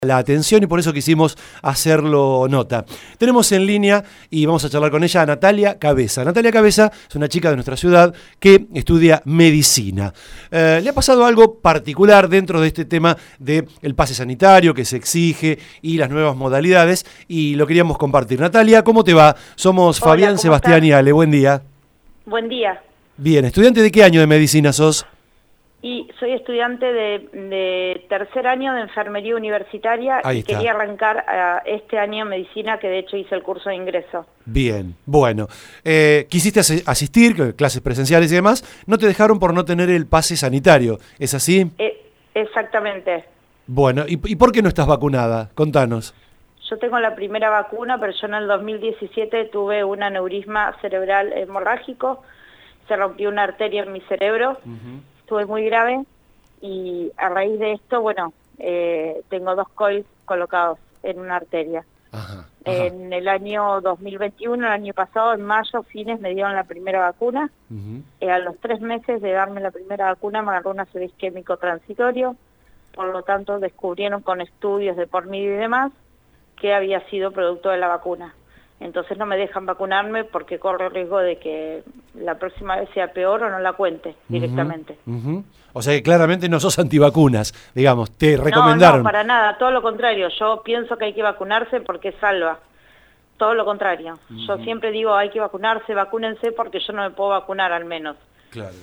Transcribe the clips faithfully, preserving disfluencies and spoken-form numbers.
la atención y por eso quisimos hacerlo nota. Tenemos en línea y vamos a charlar con ella a Natalia Cabeza. Natalia Cabeza es una chica de nuestra ciudad que estudia medicina. Eh, le ha pasado algo particular dentro de este tema del pase sanitario que se exige y las nuevas modalidades y lo queríamos compartir. Natalia, ¿cómo te va? Somos Hola, Fabián, Sebastián estás? y Ale. Buen día. Buen día. Bien, ¿estudiante de qué año de medicina sos? Y soy estudiante de, de tercer año de enfermería universitaria. Ahí y está. Quería arrancar uh, este año medicina, que de hecho hice el curso de ingreso. Bien, bueno. Eh, quisiste as- asistir, clases presenciales y demás, no te dejaron por no tener el pase sanitario, ¿es así? Eh, exactamente. Bueno, ¿y, ¿y por qué no estás vacunada? Contanos. Yo tengo la primera vacuna, pero yo en el dos mil diecisiete tuve un aneurisma cerebral hemorrágico, se rompió una arteria en mi cerebro. Uh-huh. Estuve muy grave y a raíz de esto, bueno, eh, tengo dos coils colocados en una arteria. Ajá, ajá. En el año dos mil veintiuno, el año pasado, en mayo, fines, me dieron la primera vacuna. Uh-huh. eh, a los tres meses de darme la primera vacuna me agarró un ácido isquémico transitorio, por lo tanto descubrieron con estudios de por medio y demás que había sido producto de la vacuna. Entonces no me dejan vacunarme porque corro el riesgo de que la próxima vez sea peor o no la cuente directamente. Uh-huh, uh-huh. O sea que claramente no sos antivacunas, digamos, te recomendaron. No, no, para nada, todo lo contrario. Yo pienso que hay que vacunarse porque salva. Todo lo contrario. Uh-huh. Yo siempre digo hay que vacunarse, vacúnense porque yo no me puedo vacunar al menos. Claro.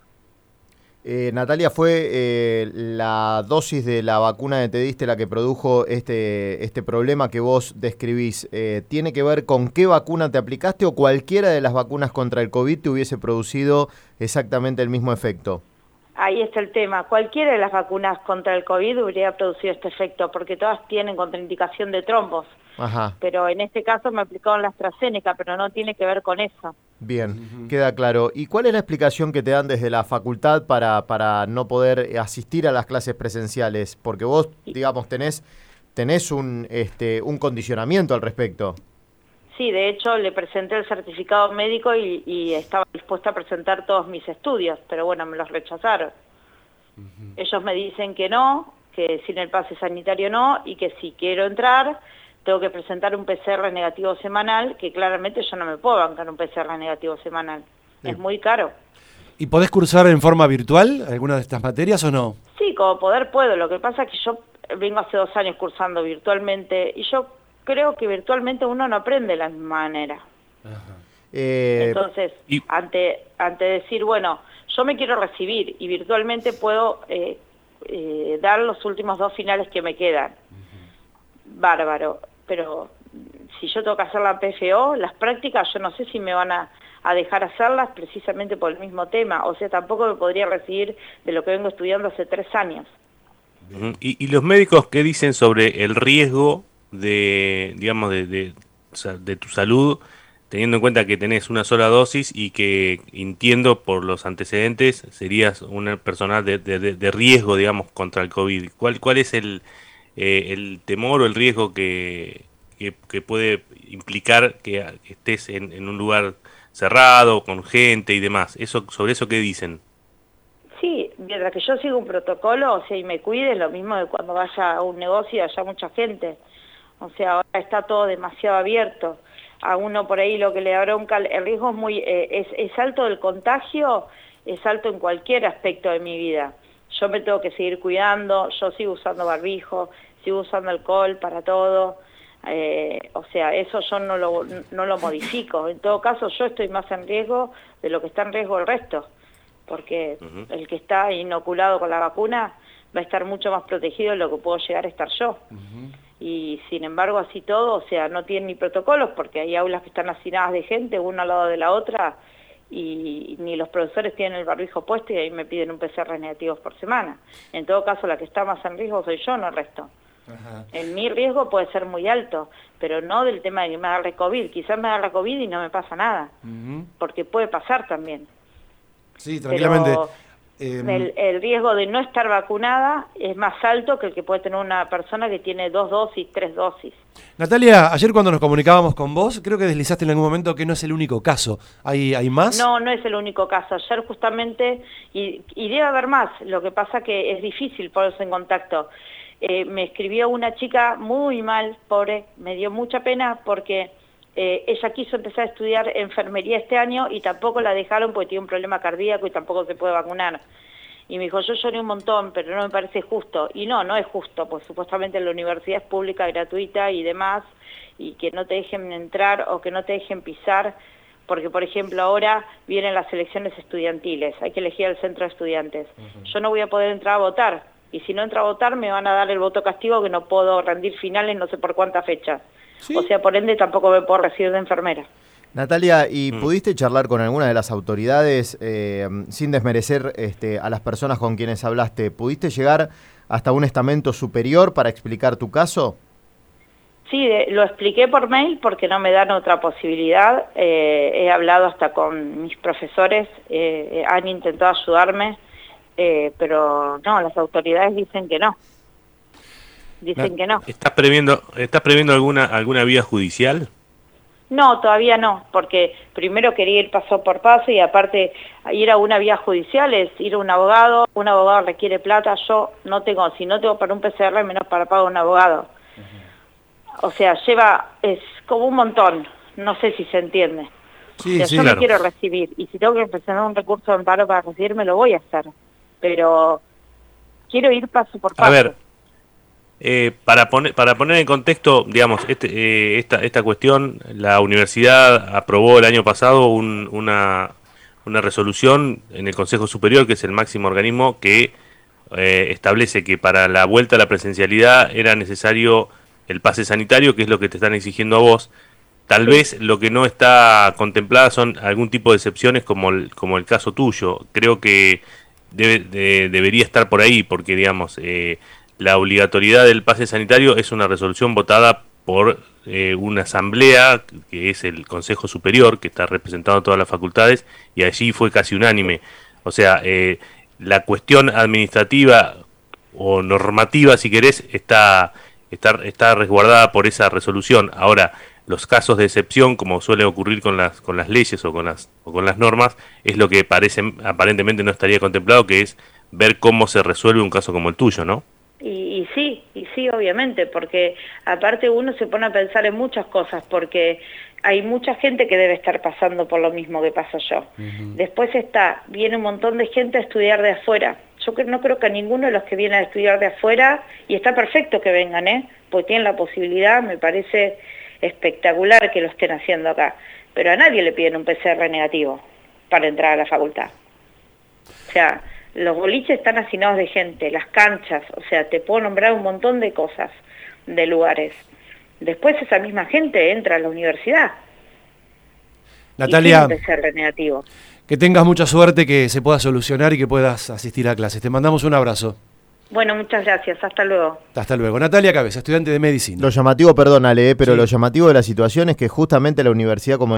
Eh, Natalia, ¿fue eh, la dosis de la vacuna que te diste la que produjo este, este problema que vos describís? Eh, ¿Tiene que ver con qué vacuna te aplicaste o cualquiera de las vacunas contra el COVID te hubiese producido exactamente el mismo efecto? Ahí está el tema. Cualquiera de las vacunas contra el COVID hubiera producido este efecto porque todas tienen contraindicación de trombos. Ajá. Pero en este caso me aplicaron la AstraZeneca, pero no tiene que ver con eso. Bien, uh-huh. Queda claro. ¿Y cuál es la explicación que te dan desde la facultad para, para no poder asistir a las clases presenciales? Porque vos, digamos, tenés, tenés un, este, un condicionamiento al respecto. Sí, de hecho le presenté el certificado médico y, y estaba dispuesta a presentar todos mis estudios, pero bueno, me los rechazaron. Uh-huh. Ellos me dicen que no, que sin el pase sanitario no, y que si quiero entrar tengo que presentar un P C R negativo semanal, que claramente yo no me puedo bancar un P C R negativo semanal. Sí. Es muy caro. ¿Y podés cursar en forma virtual alguna de estas materias o no? Sí, como poder puedo. Lo que pasa es que yo vengo hace dos años cursando virtualmente y yo creo que virtualmente uno no aprende de la misma manera. Ajá. Eh, Entonces, y... ante, ante decir, bueno, yo me quiero recibir y virtualmente puedo eh, eh, dar los últimos dos finales que me quedan. Uh-huh. Bárbaro. Pero si yo tengo que hacer la P F O, las prácticas, yo no sé si me van a, a dejar hacerlas precisamente por el mismo tema. O sea, tampoco me podría recibir de lo que vengo estudiando hace tres años. Uh-huh. ¿Y, y los médicos qué dicen sobre el riesgo de, digamos, de, de, o sea, de tu salud, teniendo en cuenta que tenés una sola dosis y que, entiendo por los antecedentes, serías una persona de, de, de riesgo, digamos, contra el COVID? ¿Cuál, cuál es el... Eh, el temor o el riesgo que, que, que puede implicar que estés en, en un lugar cerrado, con gente y demás? Eso, ¿sobre eso qué dicen? Sí, mientras que yo sigo un protocolo, o sea, y me cuide, es lo mismo de cuando vaya a un negocio y haya mucha gente. O sea, ahora está todo demasiado abierto. A uno por ahí lo que le da bronca, el riesgo es muy eh, es, es alto del contagio, es alto en cualquier aspecto de mi vida. Yo me tengo que seguir cuidando, yo sigo usando barbijo, sigo usando alcohol para todo, eh, o sea, eso yo no lo, no lo modifico. En todo caso, yo estoy más en riesgo de lo que está en riesgo el resto, porque uh-huh. el que está inoculado con la vacuna va a estar mucho más protegido de lo que puedo llegar a estar yo. Uh-huh. Y sin embargo, así todo, o sea, no tienen ni protocolos, porque hay aulas que están hacinadas de gente, una al lado de la otra, y ni los profesores tienen el barbijo puesto y ahí me piden un P C R negativo por semana. En todo caso, la que está más en riesgo soy yo, no el resto. Ajá. En mi riesgo puede ser muy alto, pero no del tema de que me agarre COVID. Quizás me agarre COVID y no me pasa nada, uh-huh. porque puede pasar también. Sí, tranquilamente. Pero el, el riesgo de no estar vacunada es más alto que el que puede tener una persona que tiene dos dosis, tres dosis. Natalia, ayer cuando nos comunicábamos con vos, creo que deslizaste en algún momento que no es el único caso. ¿Hay, hay más? No, no es el único caso. Ayer justamente, y, y debe haber más, lo que pasa que es difícil ponerse en contacto. eh, me escribió una chica muy mal, pobre, me dio mucha pena porque eh, ella quiso empezar a estudiar enfermería este año y tampoco la dejaron porque tiene un problema cardíaco y tampoco se puede vacunar. Y me dijo, yo lloré un montón, pero no me parece justo. Y no, no es justo, pues supuestamente la universidad es pública, gratuita y demás, y que no te dejen entrar o que no te dejen pisar, porque por ejemplo ahora vienen las elecciones estudiantiles, hay que elegir al centro de estudiantes. Uh-huh. Yo no voy a poder entrar a votar, y si no entro a votar me van a dar el voto castigo que no puedo rendir finales no sé por cuántas fechas. ¿Sí? O sea, por ende tampoco me puedo recibir de enfermera. Natalia, ¿y mm. pudiste charlar con alguna de las autoridades, eh, sin desmerecer este, a las personas con quienes hablaste? ¿Pudiste llegar hasta un estamento superior para explicar tu caso? Sí, de, lo expliqué por mail porque no me dan otra posibilidad. Eh, he hablado hasta con mis profesores, eh, han intentado ayudarme, eh, pero no, las autoridades dicen que no. Dicen no. que no. ¿Estás previendo, estás previendo alguna, alguna vía judicial? No, todavía no, porque primero quería ir paso por paso y aparte ir a una vía judicial es ir a un abogado, un abogado requiere plata, yo no tengo, si no tengo para un P C R menos para pagar un abogado. Uh-huh. O sea, lleva, es como un montón, no sé si se entiende. Sí, o sea, sí, yo claro. me quiero recibir y si tengo que presentar un recurso de amparo para recibirme lo voy a hacer, pero quiero ir paso por paso. A ver. Eh, para poner para poner en contexto, digamos, este, eh, esta esta cuestión, la universidad aprobó el año pasado un, una una resolución en el Consejo Superior, que es el máximo organismo que eh, establece que para la vuelta a la presencialidad era necesario el pase sanitario, que es lo que te están exigiendo a vos. Tal sí. vez lo que no está contemplada son algún tipo de excepciones como el, como el caso tuyo. Creo que debe, de, debería estar por ahí, porque digamos eh, la obligatoriedad del pase sanitario es una resolución votada por eh, una asamblea, que es el Consejo Superior, que está representado en todas las facultades, y allí fue casi unánime. O sea, eh, la cuestión administrativa o normativa, si querés, está, está, está resguardada por esa resolución. Ahora, los casos de excepción, como suele ocurrir con las, con las leyes o con las, o con las normas, es lo que parece, aparentemente no estaría contemplado, que es ver cómo se resuelve un caso como el tuyo, ¿no? Y, y sí, y sí, obviamente, porque aparte uno se pone a pensar en muchas cosas, porque hay mucha gente que debe estar pasando por lo mismo que paso yo. Uh-huh. Después está, viene un montón de gente a estudiar de afuera. Yo no creo que a ninguno de los que vienen a estudiar de afuera, y está perfecto que vengan, ¿eh? Porque tienen la posibilidad, me parece espectacular que lo estén haciendo acá. Pero a nadie le piden un P C R negativo para entrar a la facultad. O sea, los boliches están hacinados de gente, las canchas, o sea, te puedo nombrar un montón de cosas, de lugares. Después esa misma gente entra a la universidad. Natalia, y P C R negativo. Que tengas mucha suerte, que se pueda solucionar y que puedas asistir a clases. Te mandamos un abrazo. Bueno, muchas gracias. Hasta luego. Hasta luego. Natalia Cabeza, estudiante de medicina. Lo llamativo, perdónale, pero sí. lo llamativo de la situación es que justamente la universidad, como